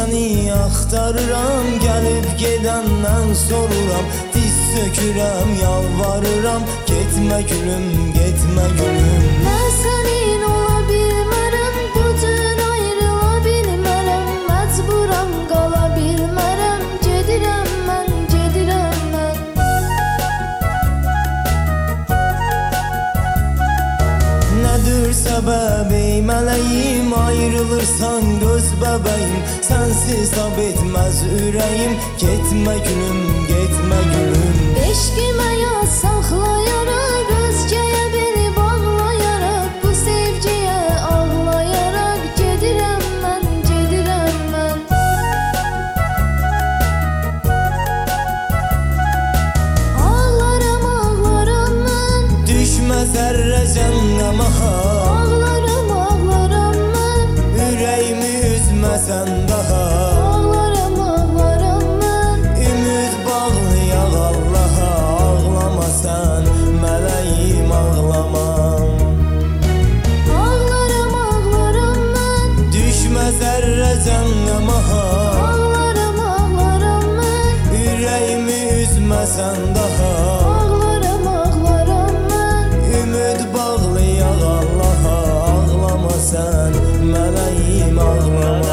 seni axtarıram, gəlib gedəndən soruram, diz sökürəm, yalvarıram, getmə gülüm, getmə gülüm. Mən sənin ola bilmərəm, bu cür ayrıla bilmərəm, məcburam qala bilmərəm, gedirəm mən, gedirəm mən. Nədir səbəb ey mələyim, ayrılırsan göz bəbəyim, sənsiz tab etməz ürəyim, getmə gülüm, getmə gülüm. Eşqimə yaz saxlayaraq, özgəyə beni bağlayaraq, bu sevgiyə ağlayaraq, gedirəm mən, gedirəm mən. Ağlaram, ağlaram mən, Düşmə zərrəcən qamaha, ağlaram, ağlaram mən, ürəyimi üzməsən daha. ağlaram, ağlaram mən. Ümid bağlayaq Allaha, ağlama sən mələyim, ağlama. Ağlaram, ağlaram mən, Düşmə zərrəcən qamaha, ağlaram, ağlaram mən, ürəyimi üzməsən daha. ağlaram, ağlaram mən. Ümid bağlayaq Allaha, ağlama sən mələyim, ağlama.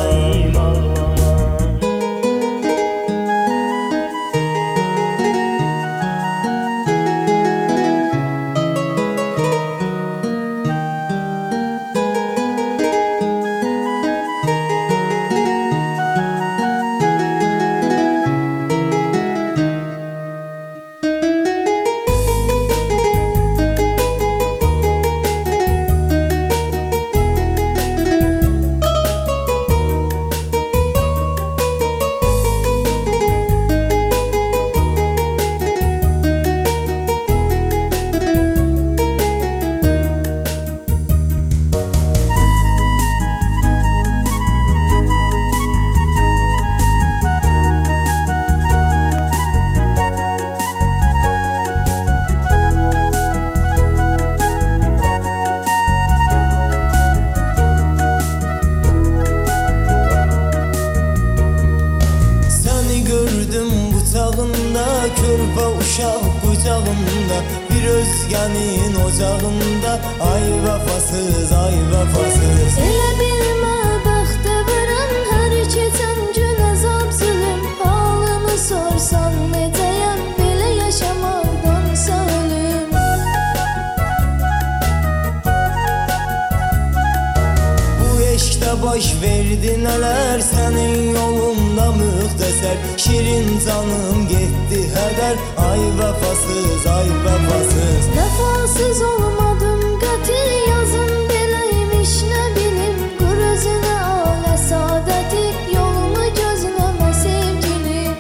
Körpə uşaq qucağında, bir özgənin ocağında, ay vəfasız, ay vəfasız. Elə bilmə bəxtəvərəm, hər keçən gün əzab zülüm, halımı sorsan necəyəm, belə yaşamaqdansa ölüm. Bu eşqdə baş verdi nələr, sənin yolunda müxtəsər, şirin canım getdi hədər, ay vəfasız, ay vəfasız. Vəfasız olmadım qəti, yazım beləymiş nə bilim, qur özünə alə saadəti, yolumu gözləmə sevgilim.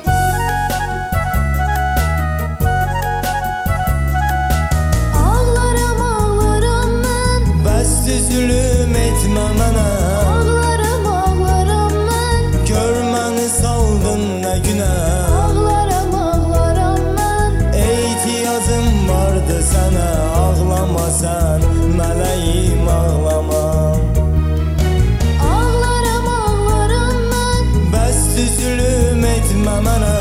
Ağlaram, ağlaram mən, Bəsdir zülüm etmə mənə, ağlaram, ağlaram mən, gör məni saldın nə günə. ağlaram, ağlaram mən. Ehtiyacım vardı sənə, ağlama sən mələyim, ağlama. Ağlaram, ağlaram mən, Bəsdir zülüm etmə mənə,